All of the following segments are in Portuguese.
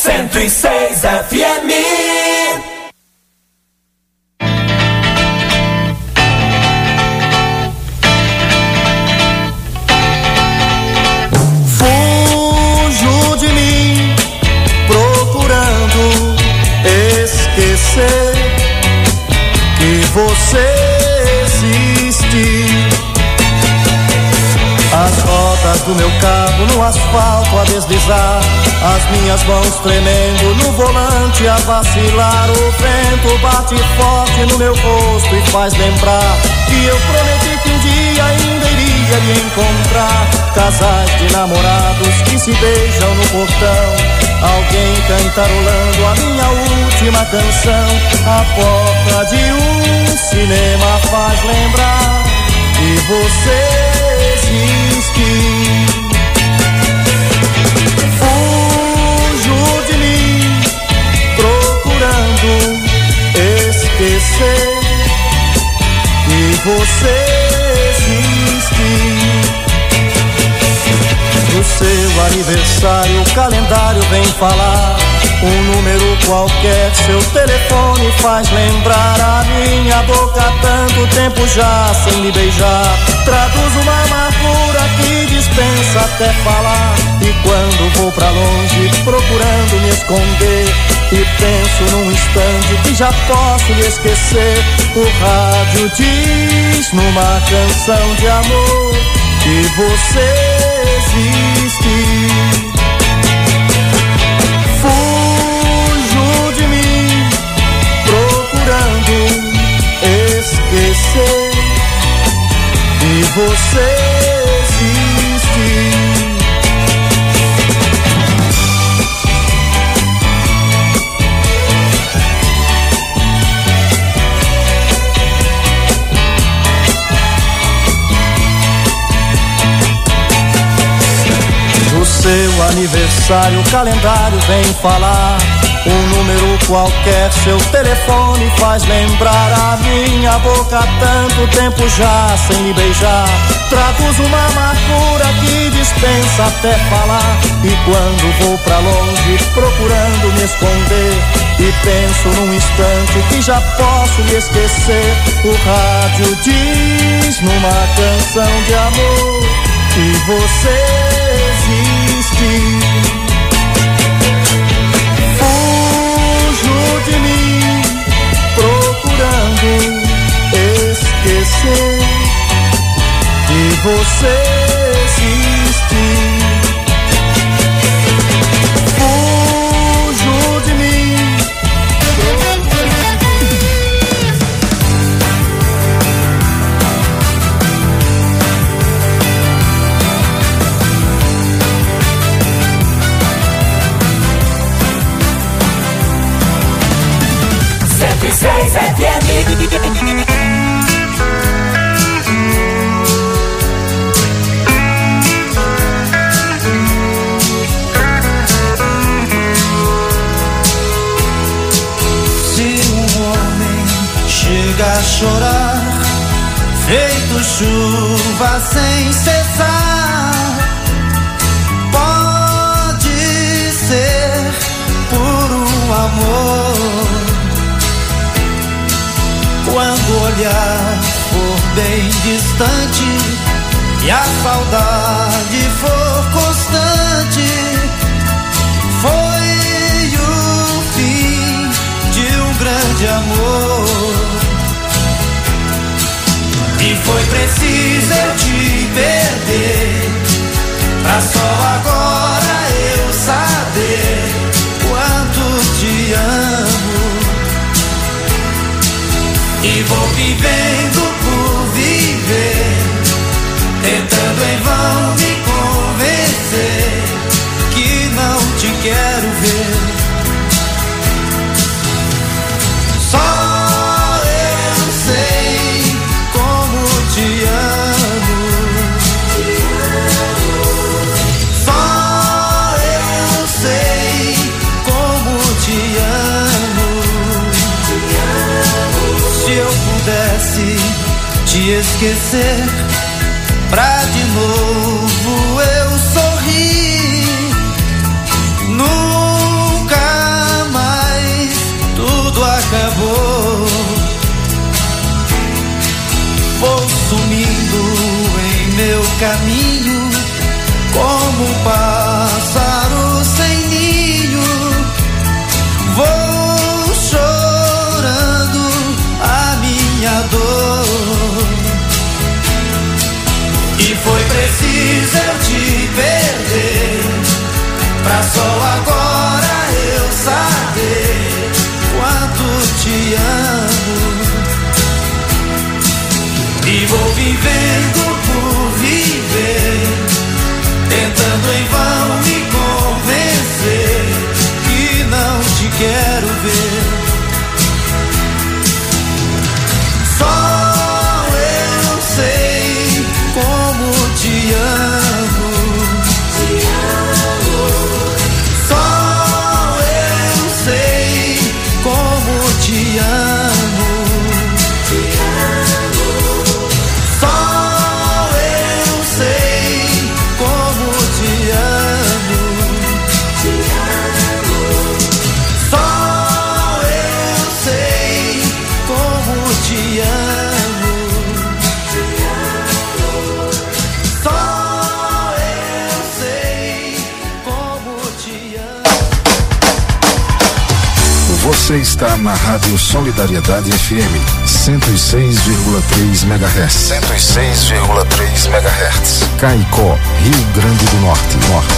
106 FM. Fujo de mim, procurando esquecer que você existe. As rodas do meu carro no asfalto a deslizar, as minhas mãos tremendo no volante a vacilar. O vento bate forte no meu rosto e faz lembrar que eu prometi que um dia ainda iria me encontrar. Casais de namorados que se beijam no portão, alguém cantarolando a minha última canção. A porta de um cinema faz lembrar que você existe. Fujo de mim, procurando esquecer que você existe. No seu aniversário o calendário vem falar um número qualquer, seu telefone faz lembrar a minha boca há tanto tempo já sem me beijar. Traduz uma amargura que dispensa até falar. E quando vou pra longe procurando me esconder e penso num instante que já posso lhe esquecer, o rádio diz numa canção de amor que você existe. Fujo de mim, procurando esquecer que você existe. No seu aniversário o calendário vem falar um número qualquer, seu telefone faz lembrar a minha boca há tanto tempo já sem me beijar. Traduz uma amargura que dispensa até falar. E quando vou pra longe procurando me esconder e penso num instante que já posso lhe esquecer, o rádio diz numa canção de amor que você existe. Fujo de mim, procurando esquecer que você existe. Fujo de mim. A chorar, feito chuva sem cessar, pode ser por um amor. Quando o olhar for bem distante e a saudade for constante, foi o fim de um grande amor. E foi preciso eu te perder, pra só agora eu saber quanto te amo. E vou vivendo por viver, tentando em vão me convencer que não te quero ver. Só eu sei como te amo. Só eu sei como te amo. Se eu pudesse te esquecer, pra de novo eu sorrir, nunca caminho, como um pássaro sem ninho, vou chorando a minha dor. E foi preciso eu te perder, pra só agora eu saber quanto te amo. E vou vivendo por viver, tentando em vão me convencer que não te quero ver. Só eu sei como te amo. Te amo. Só eu sei como te amo. Você está na Rádio Solidariedade FM 106,3 MHz. 106,3 MHz. Caicó, Rio Grande do Norte.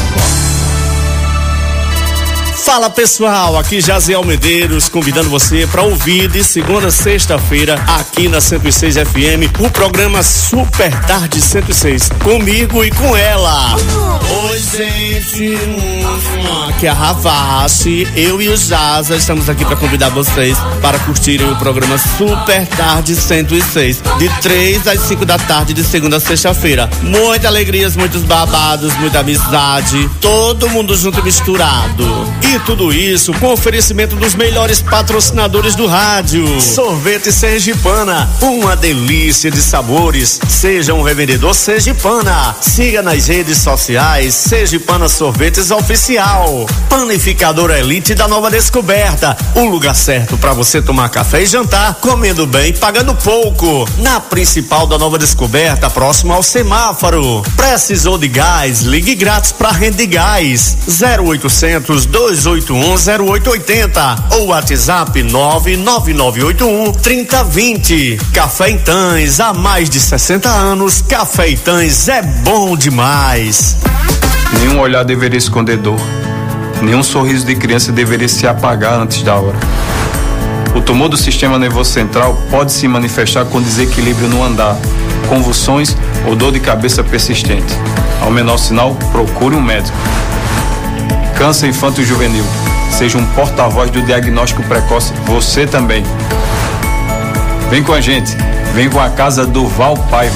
Fala pessoal, aqui Jaziel Medeiros convidando você para ouvir de segunda a sexta-feira aqui na 106 FM o programa Super Tarde 106, comigo e com ela. Oi gente, aqui é a Ravache, eu e o Jaza estamos aqui para convidar vocês para curtirem o programa Super Tarde 106, de 3 às 5 da tarde de segunda a sexta-feira. Muitas alegrias, muitos babados, muita amizade, todo mundo junto e misturado. E tudo isso com oferecimento dos melhores patrocinadores do rádio. Sorvete Sergipana, uma delícia de sabores. Seja um revendedor Sergipana. Siga nas redes sociais Sergipana Sorvetes Oficial. Panificadora Elite da Nova Descoberta, o lugar certo para você tomar café e jantar, comendo bem e pagando pouco. Na principal da Nova Descoberta, próximo ao semáforo. Precisou de gás? Ligue grátis para Rede de Gás 0800 2810880 ou WhatsApp 999813020. Café Intães, há mais de 60 anos, Café Intães é bom demais. Nenhum olhar deveria esconder dor, nenhum sorriso de criança deveria se apagar antes da hora. O tumor do sistema nervoso central pode se manifestar com desequilíbrio no andar, convulsões ou dor de cabeça persistente. Ao menor sinal, procure um médico. Câncer infanto-juvenil. Seja um porta-voz do diagnóstico precoce, você também. Vem com a gente, vem com a Casa do Val Paiva.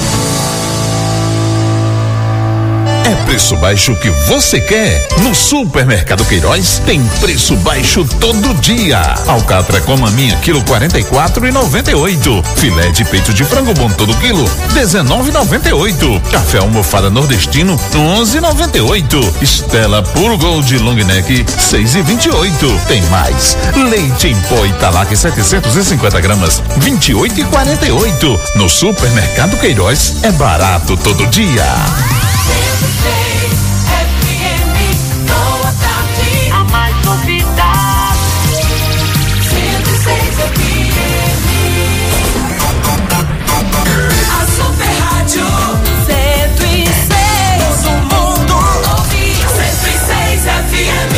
É preço baixo que você quer? No Supermercado Queiroz tem preço baixo todo dia. Alcatra com maminha quilo 44,98. Filé de peito de frango bom todo quilo 19,98. Café almofada nordestino 11,98. Estela puro gold long neck 6,28. Tem mais. Leite em pó Italac 750 gramas 28,48. No Supermercado Queiroz é barato todo dia. A mais novidade 106 FM. A Super Rádio 106. Todo mundo ouve 106 FM.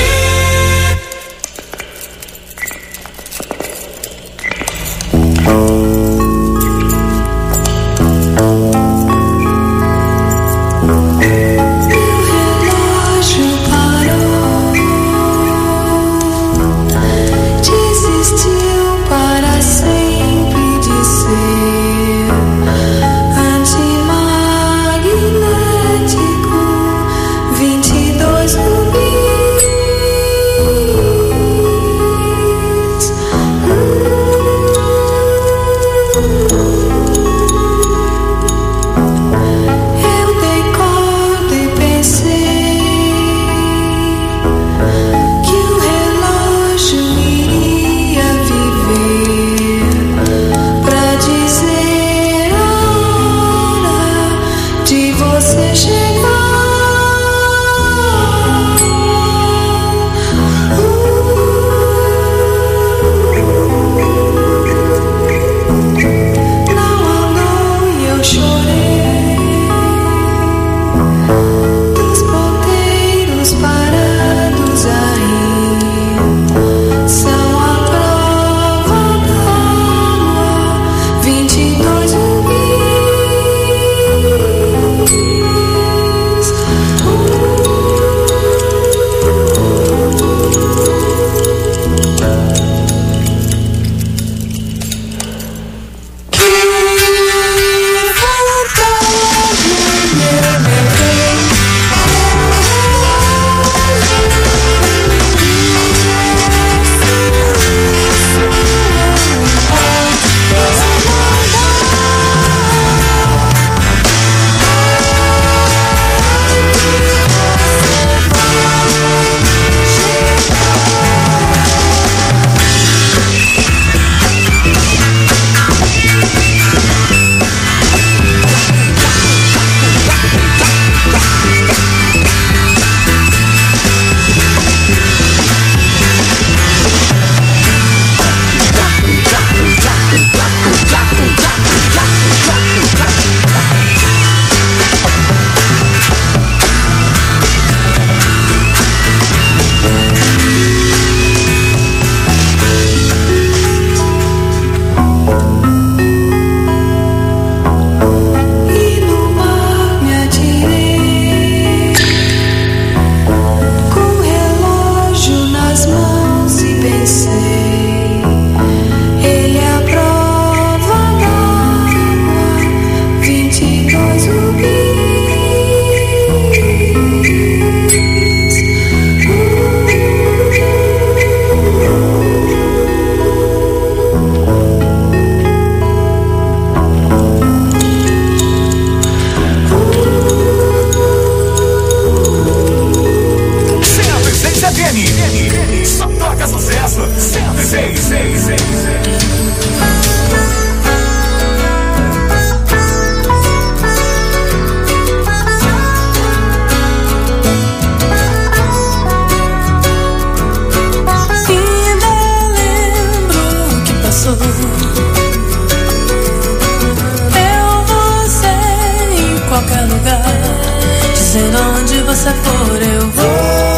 você for, eu vou.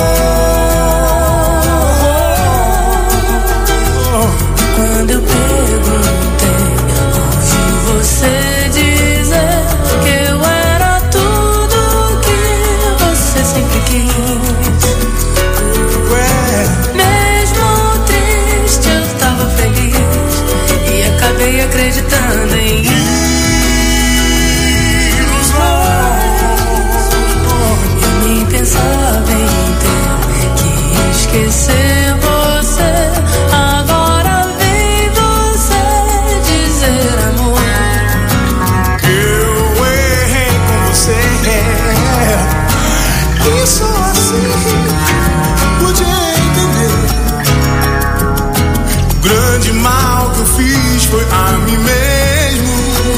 Quando eu perguntei, ouvi você dizer que eu era tudo que você sempre quis. Mesmo triste, eu tava feliz e acabei acreditando em pensava em ter que esquecer você. Agora vem você dizer, amor, eu errei com você. E só assim pude entender. O grande mal que eu fiz foi a mim mesmo.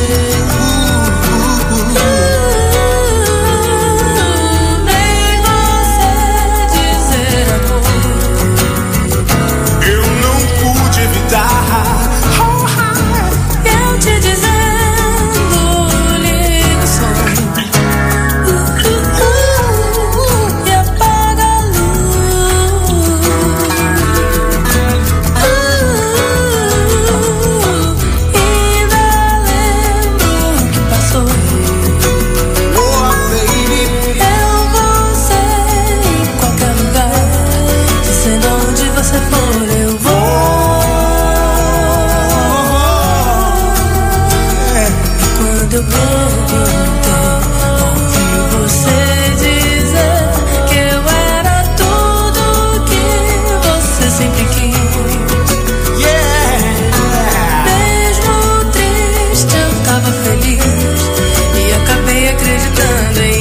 eu te dizendo, liga o som e apaga a luz. Ainda lembro que passou. Oh, baby, Eu vou ser em qualquer lugar, dizendo onde você for, eu vou. Quando eu perguntei, ouvi você dizer que eu era tudo que você sempre quis. Mesmo triste, eu tava feliz e acabei acreditando em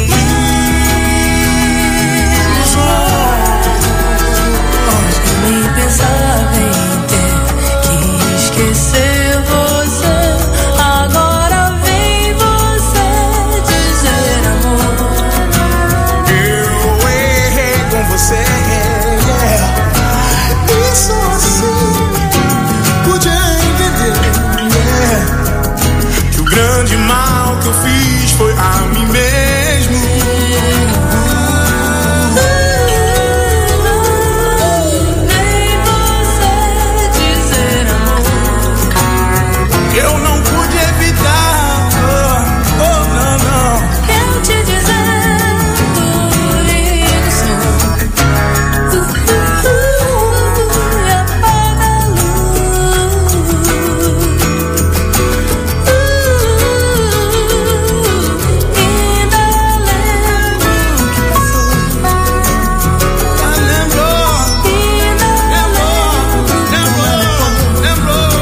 eu nem pensava em ter que esquecer você. Agora vem você dizer, amor, eu errei com você. E só assim pude entender que o grande mal que eu fiz foi a mim mesmo. vem você dizer, amor, Eu não pude evitar. Oh, não, não. eu te dizendo, liga o som e apaga a luz. Ainda lembro que passou. Lembrou, lembrou.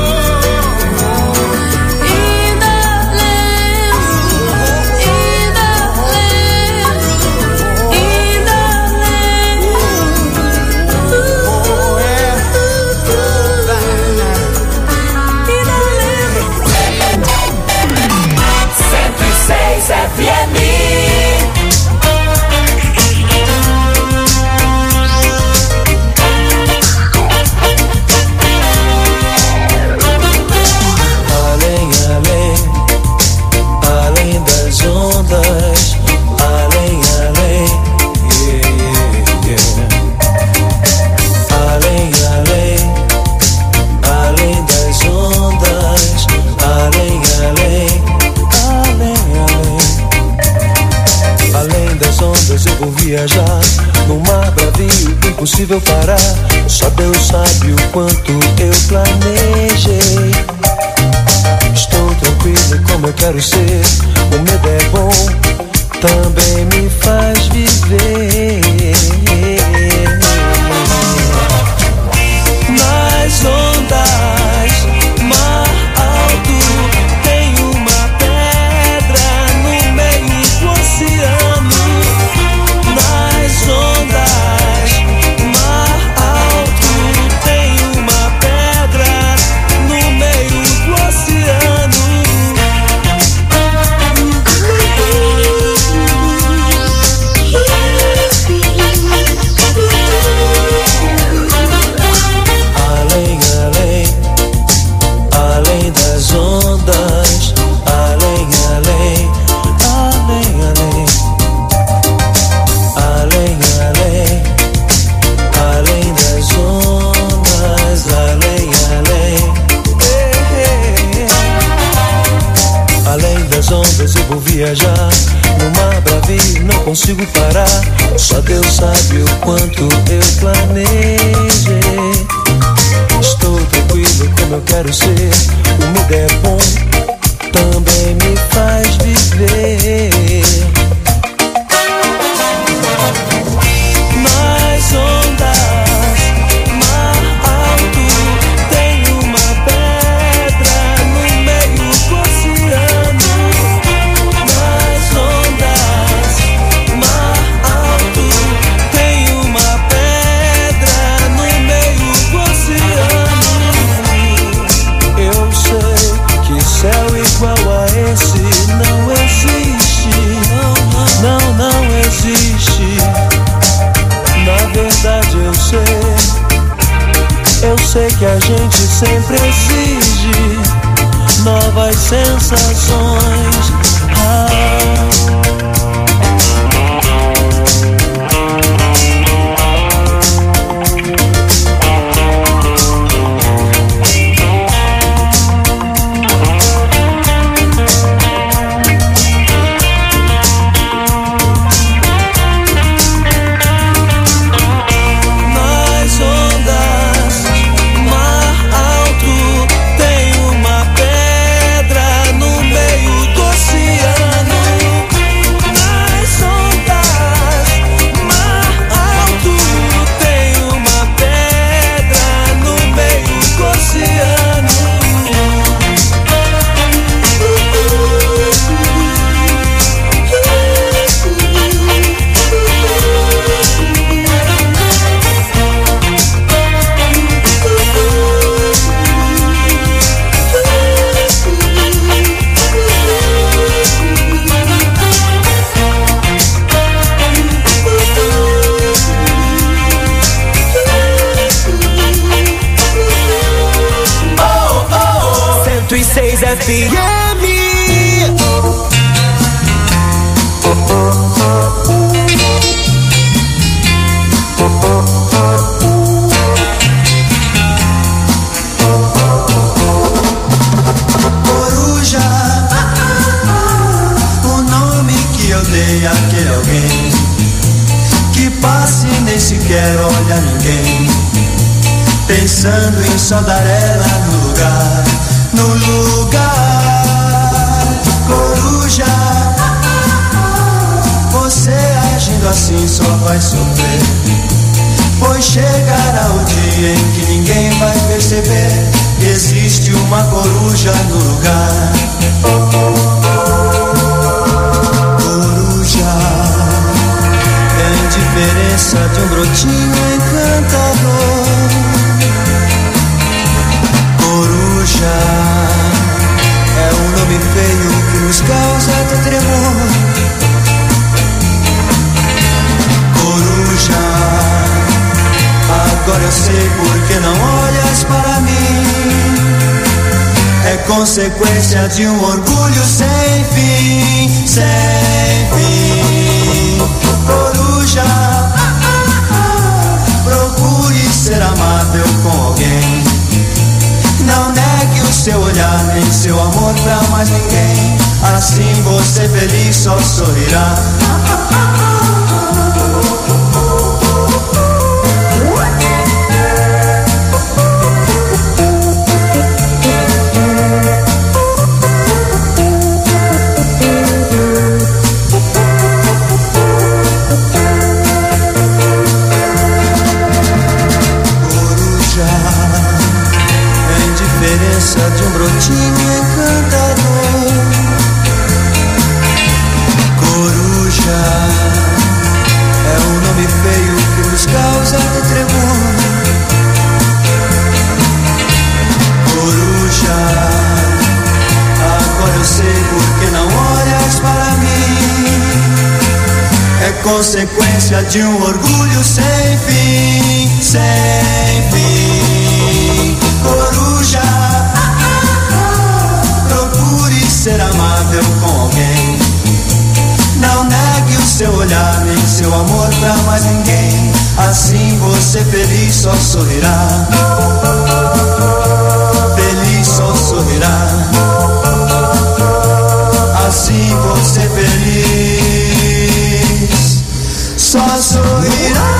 Além das ondas, além, além das ondas, além das ondas eu vou viajar num mar bravio, impossível parar. Só Deus sabe o quanto eu planejei. Estou tranquilo como eu quero ser. O medo é bom, também me faz viver. Nas ondas, mar alto, tem uma pedra no meio do oceano. Nas ondas, mar alto, tem uma pedra no meio do oceano. parar. Só Deus sabe o quanto eu planejei. Estou tranquilo como eu quero ser. O mundo é bom, também me faz viver. Nas ondas, mar alto, tem uma pedra no meio do oceano. Nas ondas, mar alto, tem uma pedra no meio do oceano. Eu sei que céu igual a esse não existe. Não existe. Na verdade eu sei que a gente sempre exige novas sensações. Pensando em só dar ela no lugar, coruja. Você agindo assim só vai sofrer, pois chegará o dia em que ninguém vai perceber que existe uma coruja no lugar. Coruja é a indiferença de um brotinho encantador. Coruja é um nome feio que nos causa até tremor. Coruja, agora eu sei por que não olhas para mim. É consequência de um orgulho sem fim, sem fim. Coruja, procure ser amável com alguém. Não negue o seu olhar, nem seu amor pra mais ninguém. Assim você feliz só sorrirá. De um brotinho encantador. Coruja é um nome feio que nos causa até tremor. Coruja, agora eu sei por que não olhas para mim. É consequência de um orgulho sem fim, sem fim. Coruja, ser amável com alguém. Não negue o seu olhar, nem seu amor pra mais ninguém. Assim você feliz só sorrirá. Feliz só sorrirá. Assim você feliz só sorrirá.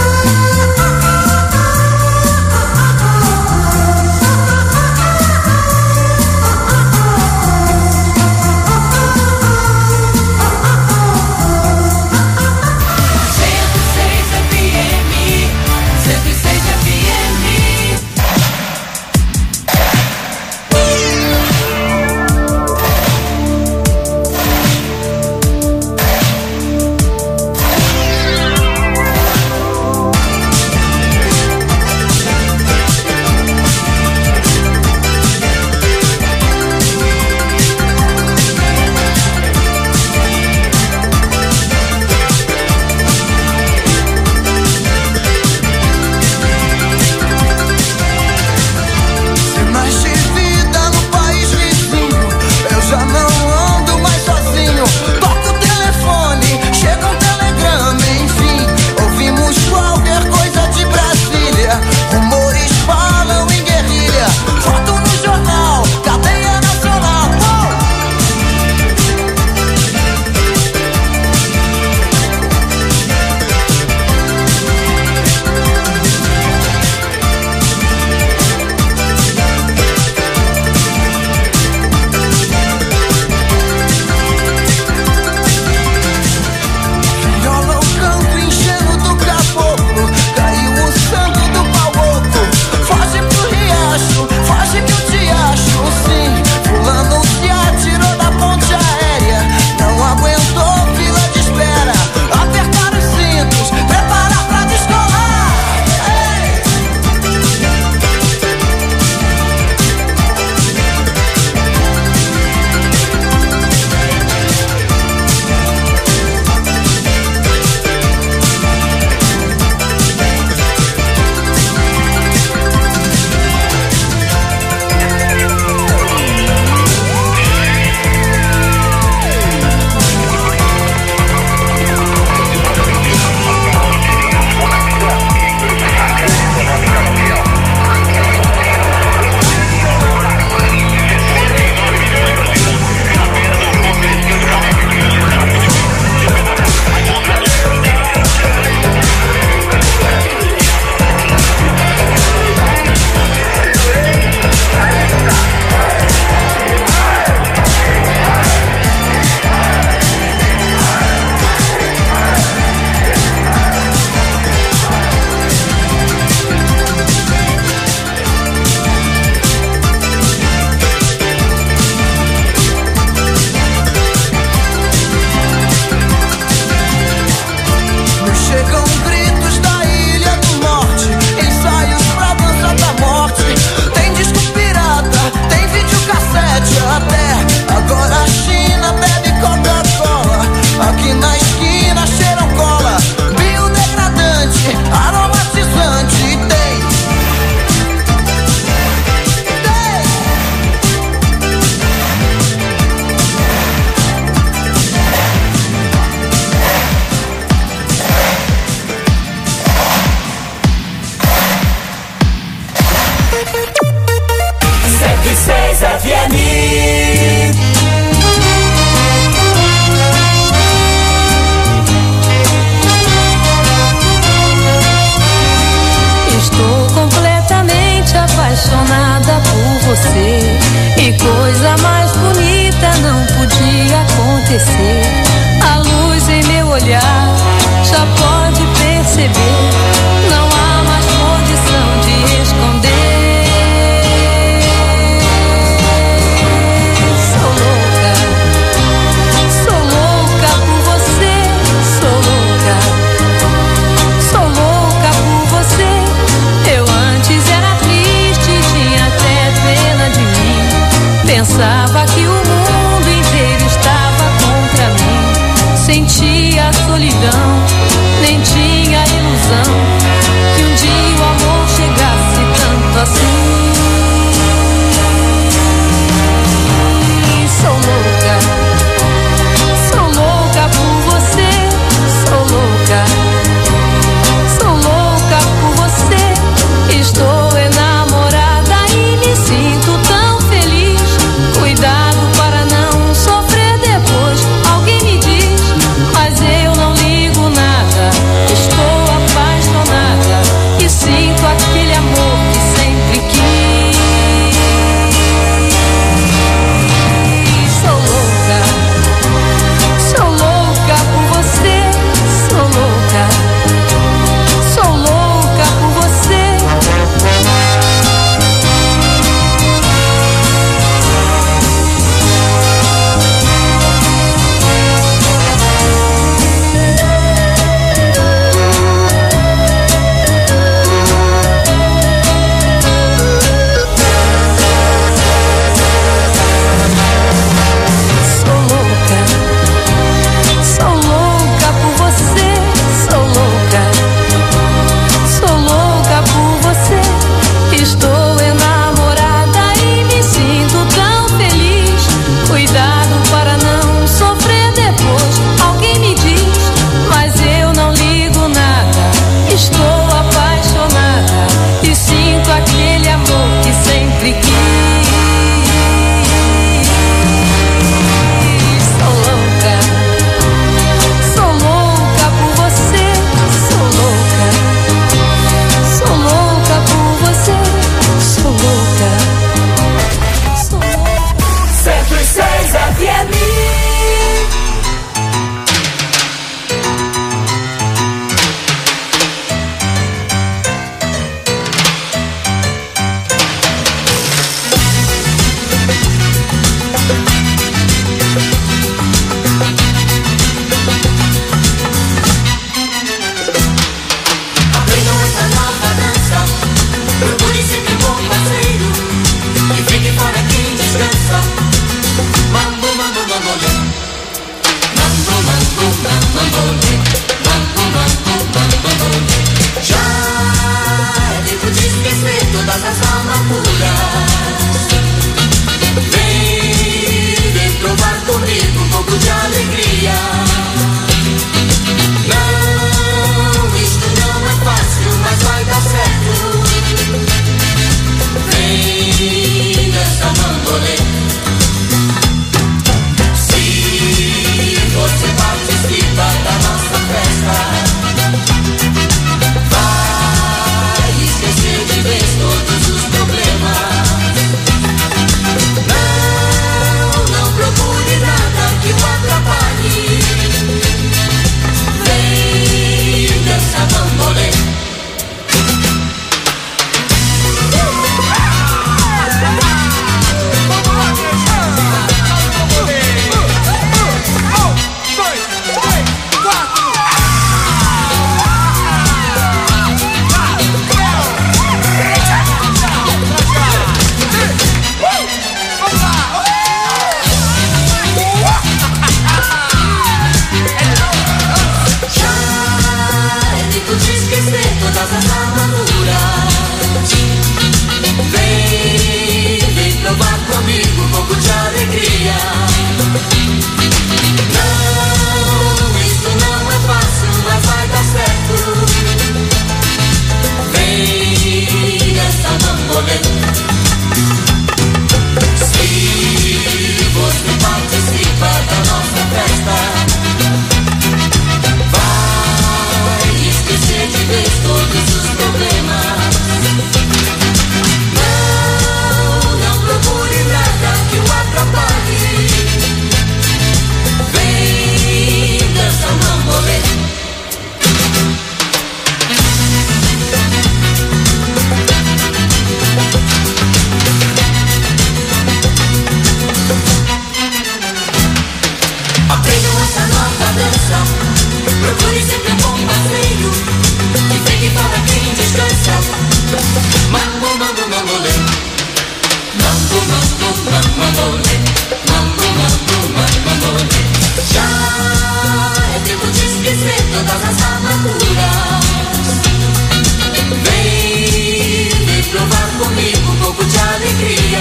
Pensava que o mundo inteiro estava contra mim. Sentia a solidão, nem tinha ilusão que um dia o amor chegasse tanto assim. Sou louca por você, sou louca por você. Estou enamorada e me sinto tão feliz. Cuidado para não sofrer depois. Alguém me diz, mas eu não ligo nada. dosas amaduras. Vem provar comigo um pouco de alegria. Não, isso não é fácil, mas vai dar certo. Vem essa bambolê. Se você participa da nossa festa, vai esquecer de vez todos os problemas. Não procure nada que o atrapalhe. Vem dançar bambolê. Aprendam essa nova dança. Procure sempre um bom parceiro. E vem que fala quem descansa. Mambo, mambo, mambolê. Mambo, mambo, mambolê. Mambo, mambo, mambolê. Já é tempo de esquecer todas as amarguras. Vem provar comigo um pouco de alegria.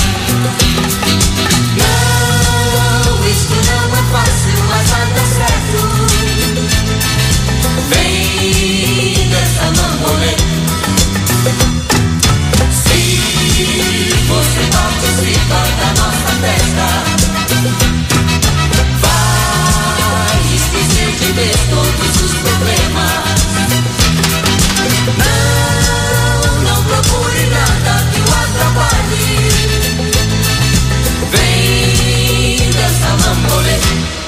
Não, isto não é fácil, mas vai dar certo. Vem dançar bambolê. Se você participa da nossa festa, vai esquecer de vez todos os problemas. Não procure nada que o atrapalhe. Vem dançar bambolê.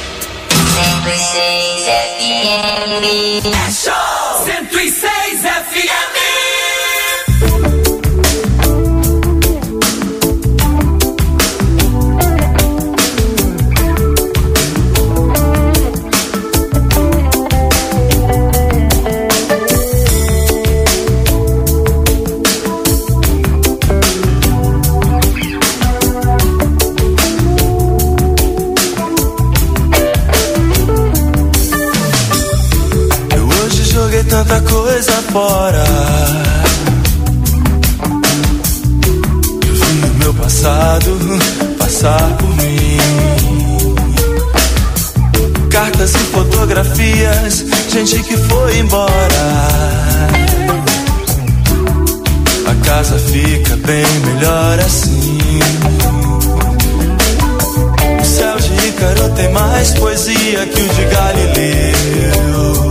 106 FM. É show! 106 FM. Tanta coisa fora. Eu vi o meu passado passar por mim. Cartas e fotografias, gente que foi embora. A casa fica bem melhor assim. O céu de Ícaro tem mais poesia que o de Galileu.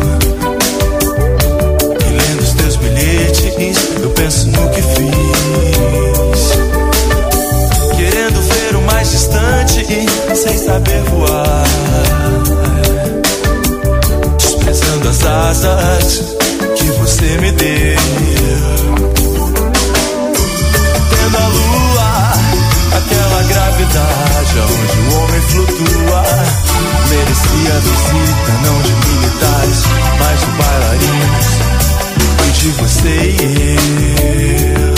Eu penso no que fiz, querendo ver o mais distante e sem saber voar, desprezando as asas que você me deu. Tendo a lua, aquela gravidade onde o homem flutua, merecia a visita não de militares, mas de bailarinos, de você e eu.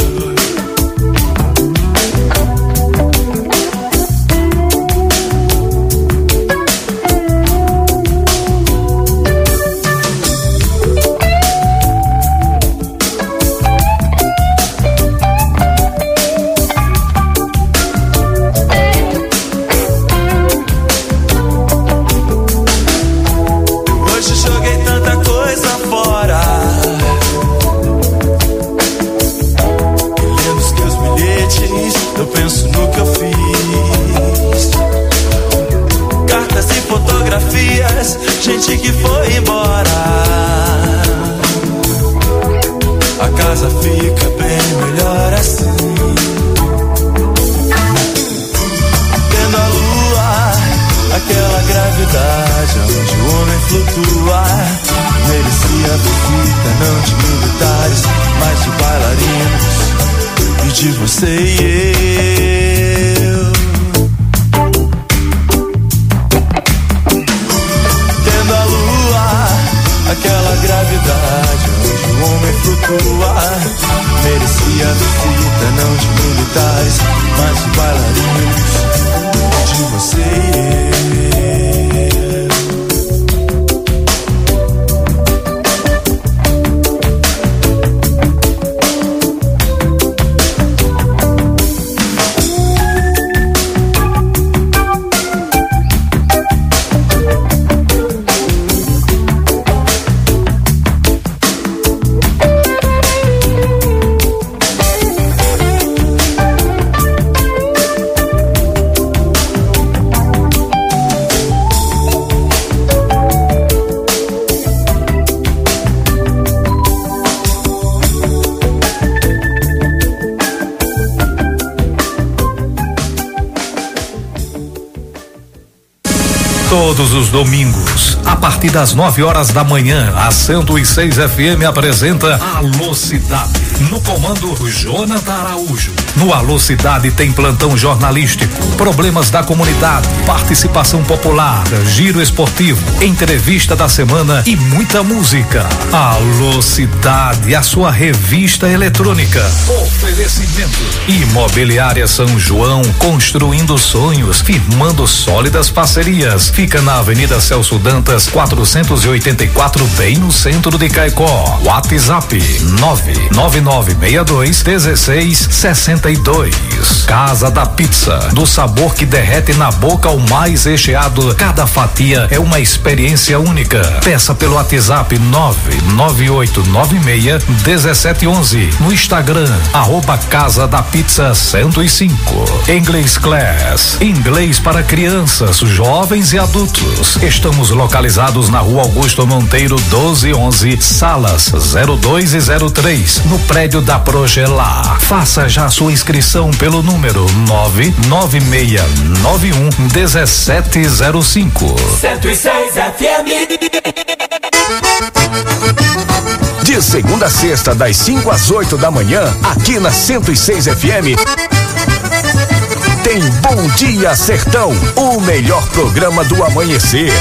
Hoje joguei tanta coisa fora. Eu penso no que eu fiz. Cartas e fotografias, gente que foi embora. A casa fica bem melhor assim. Tendo a lua, aquela gravidade onde o homem flutua, merecia a visita não de militares, mas de bailarinos, e de você e eu. Tendo a lua, aquela gravidade onde o homem flutua, merecia a visita não de militares, mas de bailarinos, e de você e eu. Todos os domingos, a partir das 9 horas da manhã, a 106 FM apresenta Alô Cidade. No comando, Jonathan Araújo. No Alô Cidade tem plantão jornalístico, problemas da comunidade, participação popular, giro esportivo, entrevista da semana e muita música. Alô Cidade, a sua revista eletrônica. Oferecimento: Imobiliária São João, construindo sonhos, firmando sólidas parcerias. Fica na Avenida Celso Dantas, 484, bem no centro de Caicó. WhatsApp 99962-1662. Casa da Pizza, do sabor que derrete na boca ao mais recheado. Cada fatia é uma experiência única. Peça pelo WhatsApp 99896-1711. No Instagram, @Casa da Pizza 105. English Class, inglês para crianças, jovens e adultos. Estamos localizados na Rua Augusto Monteiro 1211, salas 02 e 03, no prédio da Progelar. Faça já sua inscrição pelo número 99691-1705. 106 FM. De segunda a sexta, das 5 às 8 da manhã, aqui na 106 FM. Tem Bom Dia Sertão, o melhor programa do amanhecer.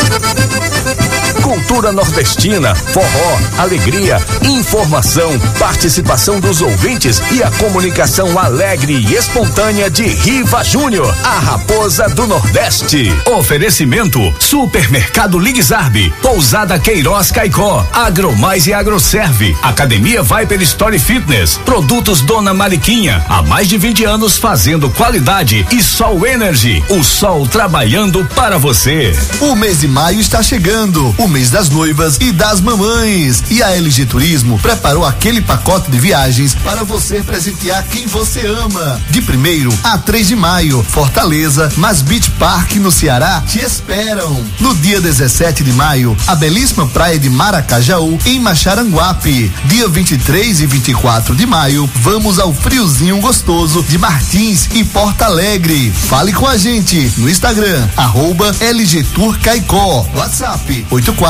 Cultura nordestina, forró, alegria, informação, participação dos ouvintes e a comunicação alegre e espontânea de Riva Júnior, a raposa do Nordeste. Oferecimento: Supermercado Ligzarbe, Pousada Queiroz Caicó, Agromais e Agroserve, Academia Viper Story Fitness, Produtos Dona Mariquinha, há mais de 20 anos fazendo qualidade, e Sol Energy, o sol trabalhando para você. O mês de maio está chegando, o mês das noivas e das mamães, e a LG Turismo preparou aquele pacote de viagens para você presentear quem você ama. De 1º a 3 de maio, Fortaleza, Mas Beach Park no Ceará te esperam. No dia 17 de maio, a belíssima praia de Maracajaú em Maxaranguape. Dia 23 e 24 de maio, vamos ao friozinho gostoso de Martins e Porto Alegre. Fale com a gente no Instagram, @LG Tour Caicó. WhatsApp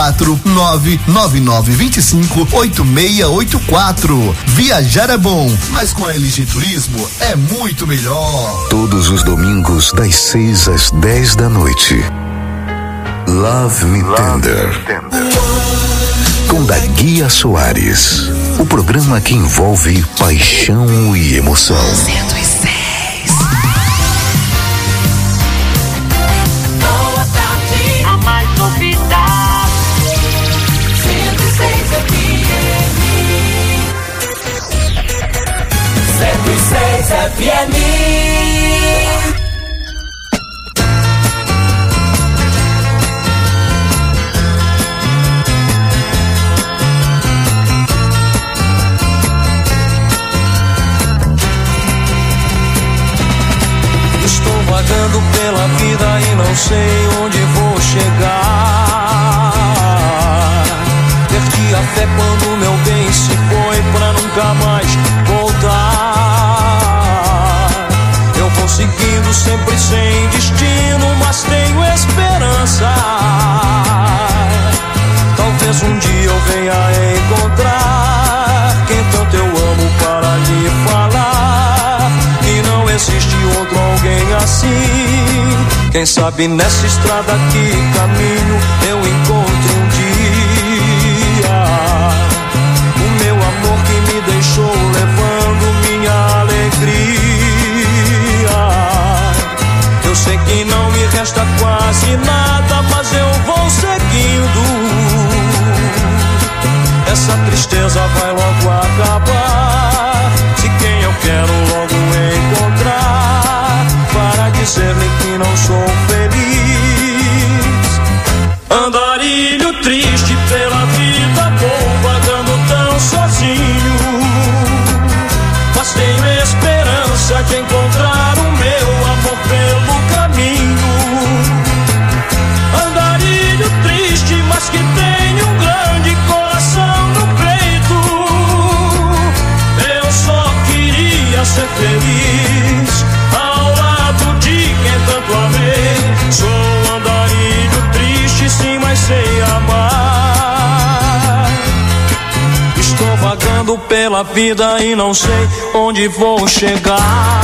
84999258684. Viajar é bom, mas com a LG Turismo é muito melhor. Todos os domingos, das 6 às 10 da noite. Love Me Tender. Com Daguia Soares. O programa que envolve paixão e emoção. 106. A mais novidade. 106 FM. 106 FM. Estou vagando pela vida e não sei onde vou chegar. Perdi a fé quando meu bem se foi pra nunca mais voltar. Eu vou seguindo sempre sem destino, mas tenho esperança. Talvez um dia eu venha a encontrar quem tanto eu amo para lhe falar que não existe outro alguém assim. Quem sabe nessa estrada que caminho eu encontre um dia o meu amor que me deixou levando minha alegria. Eu sei que não me resta quase nada, mas eu vou seguindo. Essa tristeza vai logo acabar, se quem eu quero logo encontrar, para dizer-lhe que não sou feliz. Andarilho triste pela vida, vou vagando tão sozinho, mas tenho esperança de encontrar o meu amor pelo caminho. Andarilho triste, mas que tem um grande coração no peito. Eu só queria Ando pela vida e não sei onde vou chegar.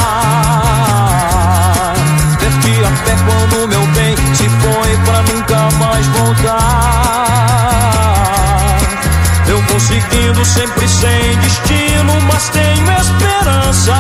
Perdi a fé quando meu bem se foi pra nunca mais voltar. Eu vou seguindo sempre sem destino, mas tenho esperança.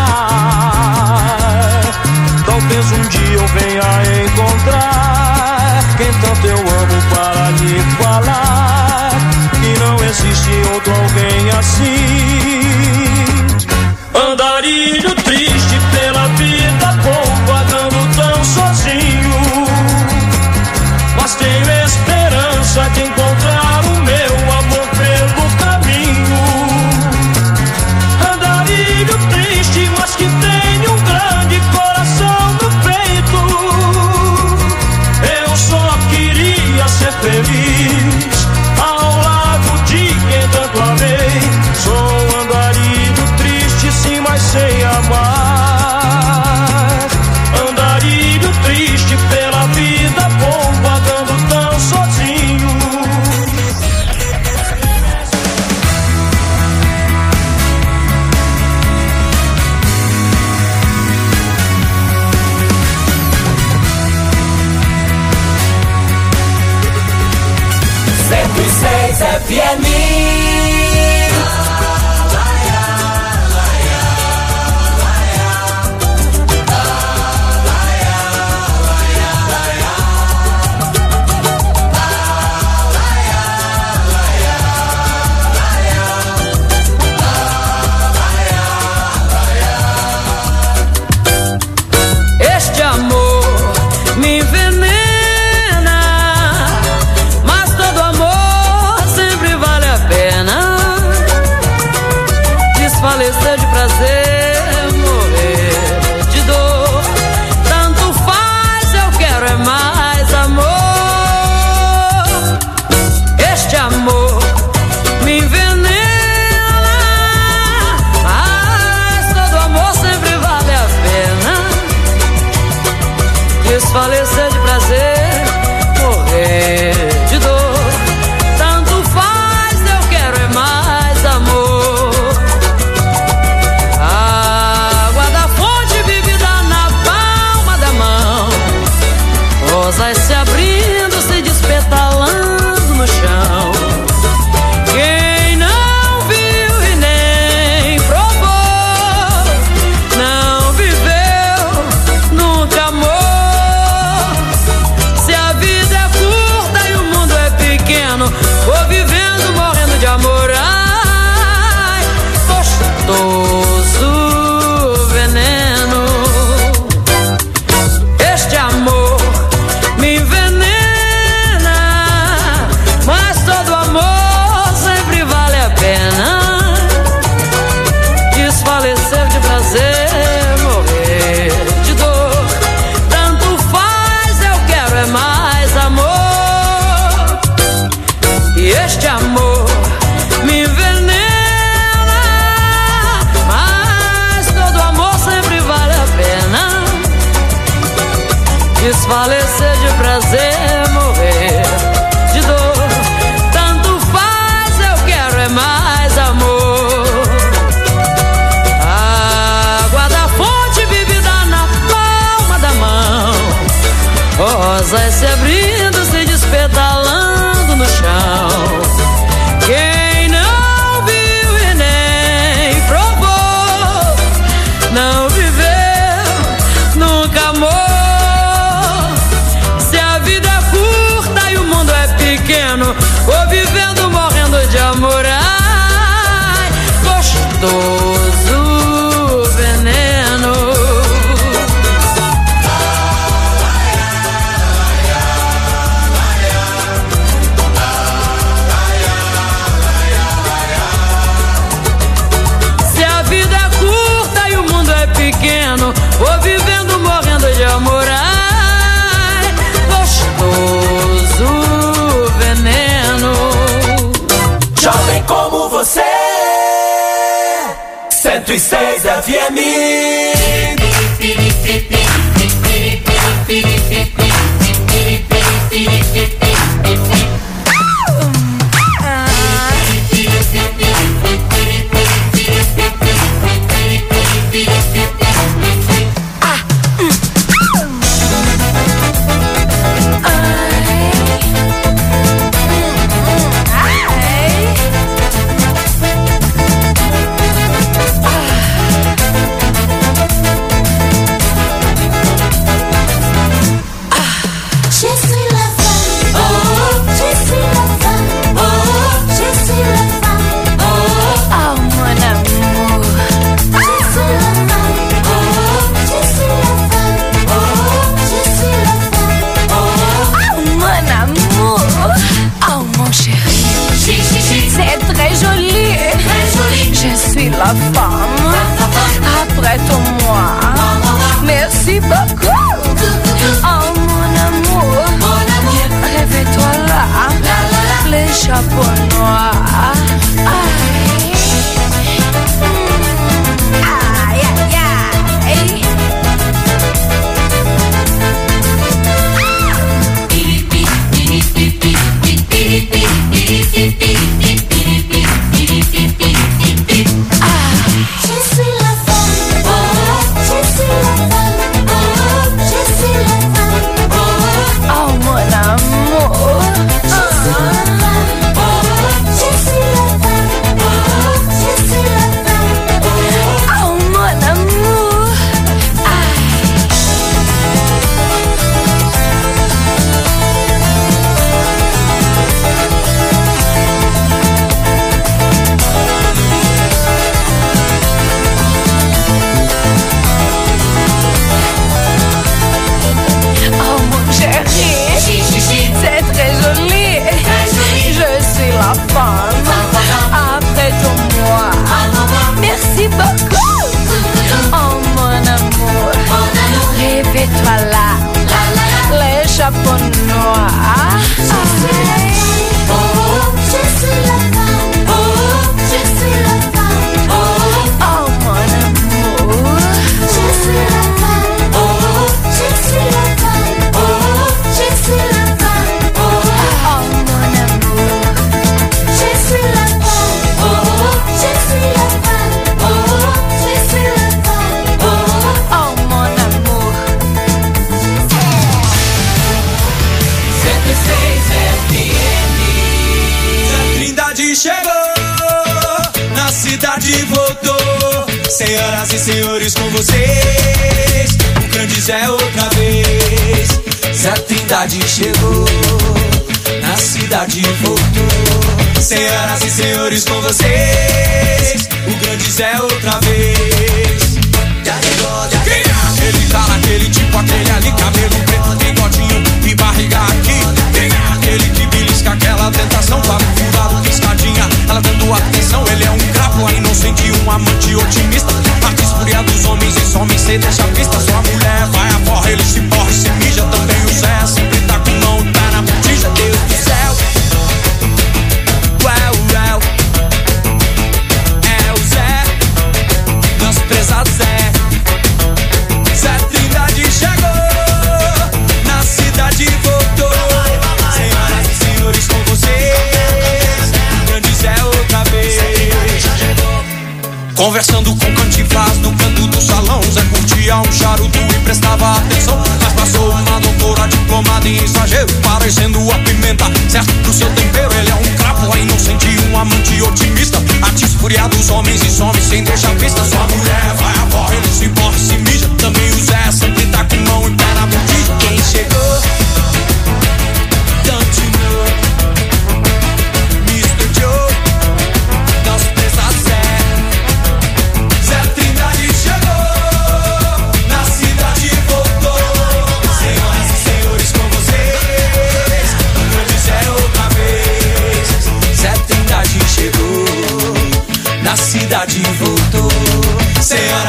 Talvez um dia eu venha encontrar quem tanto eu amo para lhe falar que não existe outro alguém assim. Andarilho triste pela vida, vou vagando tão sozinho, mas tenho esperança de encontrar o meu amor pelo caminho. Andarilho triste, mas que tem um grande coração no peito. Eu só queria ser feliz ao lado de quem tanto amei. Sou andarilho triste, sim, mas sem amar. Andarilho triste pela vida, vou vagando tão sozinho. FM. Este amor me envenena, mas todo amor sempre vale a pena. Desfalecer de prazer, morrer de dor, tanto faz, eu quero é mais amor. Este amor me envenena, mas todo amor sempre vale a pena. Desfalecer de prazer, morrer de dor, tanto faz, eu quero é mais amor. A água da fonte bebida na palma da mão, rosas se abrindo, se despetalando no chão. Quem não viu e nem provou, não viveu, nunca amou. Se a vida é curta e o mundo é pequeno, vou vivendo, morrendo de amor. Ai, gostoso veneno. Este amor me envenena, mas todo amor sempre vale a pena. Desfalecer de prazer, morrer de dor, tanto faz, eu quero é mais amor. E este amor me envenena, mas todo amor sempre vale a pena. Desfalecer de prazer, morrer de dor, tanto faz, eu quero é mais amor. A água da fonte bebida na palma da mão, rosas se abrindo, se despetalando no chão. Quem não viu e nem provou, não viveu, nunca amou. Se a vida é curta e o mundo é pequeno, vou vivendo, morrendo de amor. Ai, gostoso veneno. Se a vida é curta e o mundo é pequeno, vou vivendo, morrendo de amor. Ai, gostoso veneno. Jovem como você, 106 FM. suis la femme. Apprête-moi. Merci beaucoup. Oh mon amour. Réveille-toi là. Les chapeaux noirs. Aïe, aïe, aïe. Senhoras e senhores, com vocês, o grande Zé outra vez. Zé Trindade chegou, na cidade voltou. Senhoras e senhores, com vocês, o grande Zé outra vez. Ele tá naquele tipo, aquele ali, cabelo preto, bigodinho e barriga aqui. Tem aquele que belisca aquela tentação, papo furado, piscadinha, ela dando atenção. Ele é um crapo, aí não sente um amante otimista. Parte escuria dos homens e some sem deixar pista. Sua mulher vai a porra, ele se porra e se mija. Também o Zé sempre tá com mão e pé na botija. Deus do céu, é o Zé, nosso prezado Zé. Zé Trindade chegou, na cidade voltou. Senhoras e senhores, com vocês, o grande Zé outra vez. Conversando com Cantinflas no canto do salão, Zé curtia um charuto e prestava atenção. Mas passou uma doutora diplomada em exagero, parecendo a pimenta, certo pro seu tempero. Ele é um crapo, aí não sente um amante otimista. Arte escuria dos homens e some sem deixar pista. Sua mulher vai a porra, ele se porra e se mija. Também o Zé sempre tá com mão e pé na botija. Quem chegou? Don't you know? Mr. Joe, nosso prezado Zé. Zé Trindade chegou, na cidade voltou. Senhoras e senhores, com vocês, o grande Zé outra vez. Zé Trindade chegou, na cidade voltou. Senhoras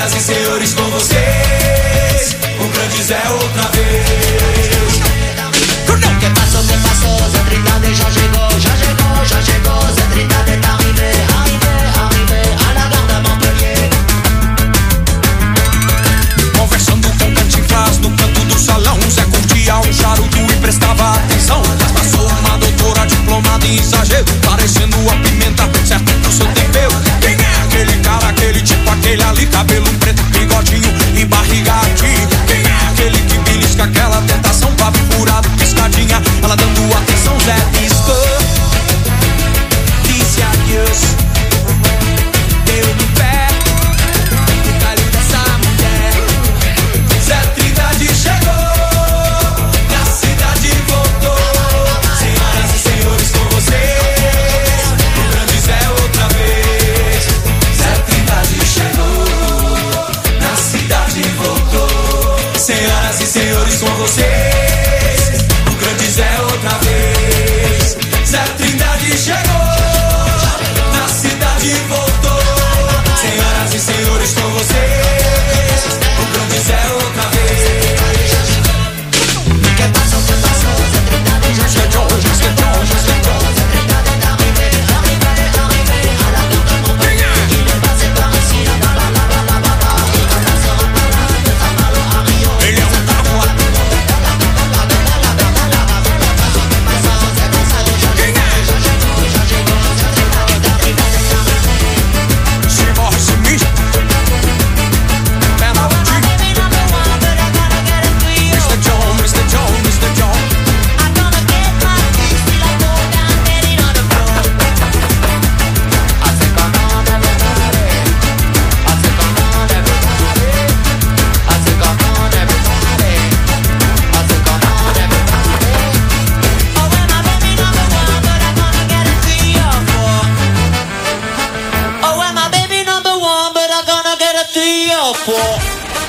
Topo.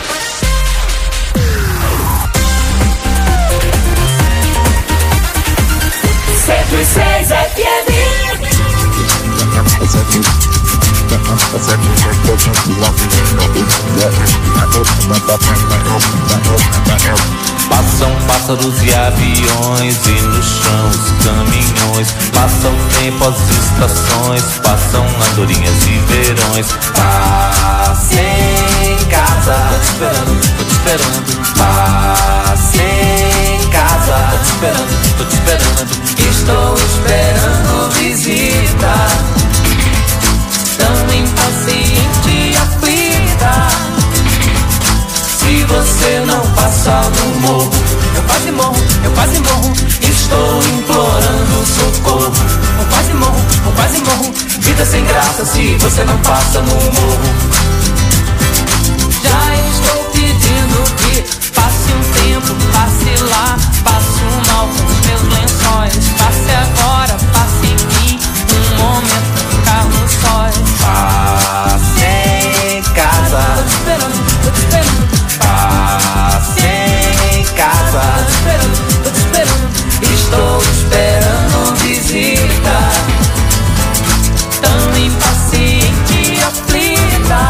106 FM. Passam pássaros e aviões e no chão os caminhões. Passa o tempo, as estações, passam andorinhas e verões. Passe em casa, tô te esperando. Passe em casa, tô te esperando. Estou esperando visita, tão impaciente e aflita. Se você não passar no morro, eu quase morro. Estou implorando socorro. Eu quase morro. Vida sem graça se você não passa no morro. Já estou pedindo que passe um tempo, passe lá. Passo mal com os meus lençóis. Passe agora, passe enfim. Um momento pra ficar no sóis. Passe em casa, tô te esperando. Passe em casa, tô te esperando. Estou esperando visita, tão impaciente e aflita.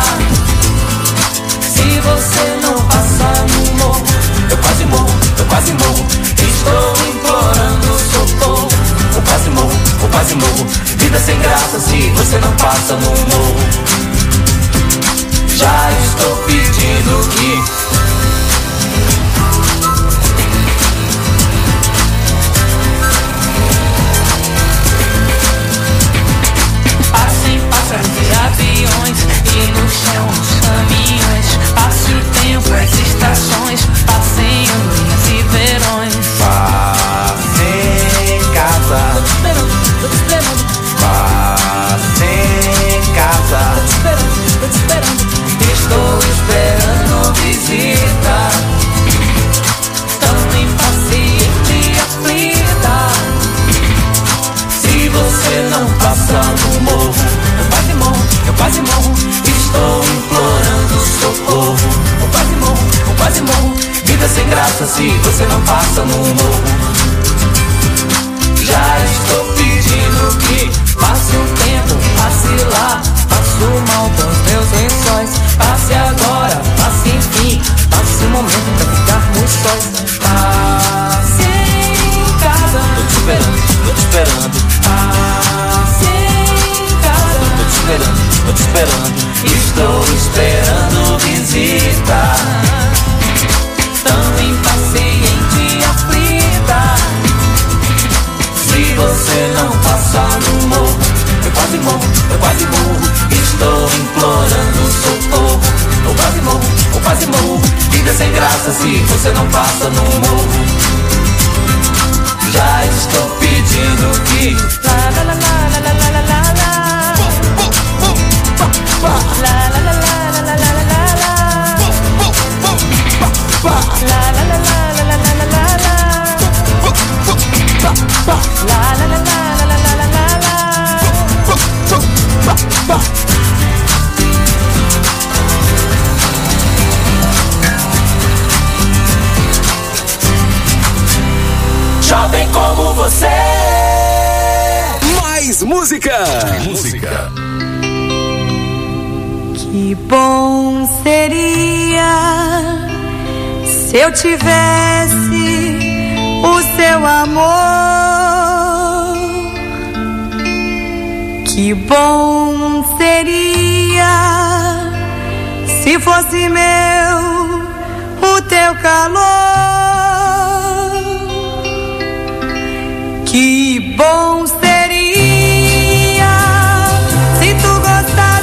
Se você não passar no morro, eu quase morro. Estou implorando socorro. Eu quase morro. Vida sem graça se você não passa no morro. Já estou pedindo que passem pássaros e aviões e no chão os caminhões. Passe o tempo, as estações, passem andorinhas e verões. Passe em casa, tô te esperando. Passe em casa, tô te esperando. Estou esperando visita, tão impaciente e aflita. Se você não passar no morro, eu quase morro. Estou implorando socorro. Eu quase morro. Vida sem graça se você não passa no morro. Já estou pedindo que passe um tempo, passe lá. Passo mal com os meus lençóis. Passe agora, passe enfim. Passe um momento pra ficar nos sóis. Passe em casa, tô te esperando. Passe em casa, tô te esperando. Estou esperando visita, tão impaciente e aflita. Se você não passar no morro, eu quase morro. Estou implorando socorro. Eu quase morro. Vida sem graça se você não passa no morro. Já estou pedindo que la la la la la la la la la. La la la la la la la la la. La la la la la la la la la. La la la la la la la la la. Jovem como você. Mais música. Que bom seria se eu tivesse o seu amor. Que bom seria se fosse meu o teu calor.